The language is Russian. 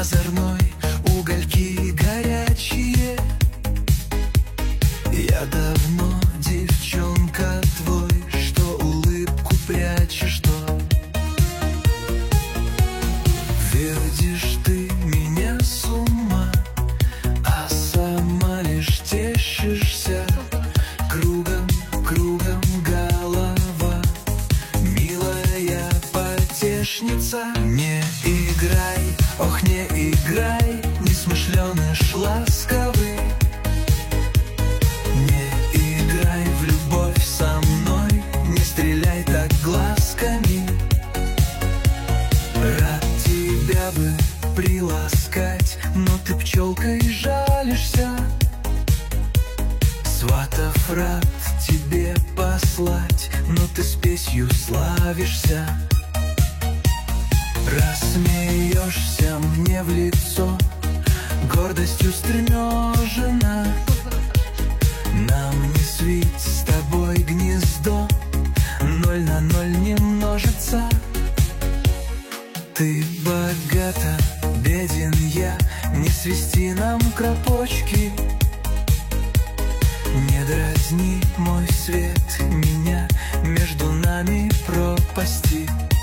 озорной, угольки горячие. Я давно девчонка твой, что улыбку прячешь, что вводишь ты меня с ума, а сама лишь тешишься. Кругом, кругом голова, милая потешница. Не играй, ох, не играй, несмышленыш ласковый. Не играй в любовь со мной, не стреляй так глазками. Рад тебя бы приласкать, но ты пчелкой жалишься. Сватов рад тебе послать, но ты спесью славишься. Рассмеешься мне в лицо, гордостью стремежена. Нам не свить с тобой гнездо, 0 на 0 не множится. Ты богата, беден я, не свисти нам кропочки. Не дразни, мой свет, меня, между нами пропасти.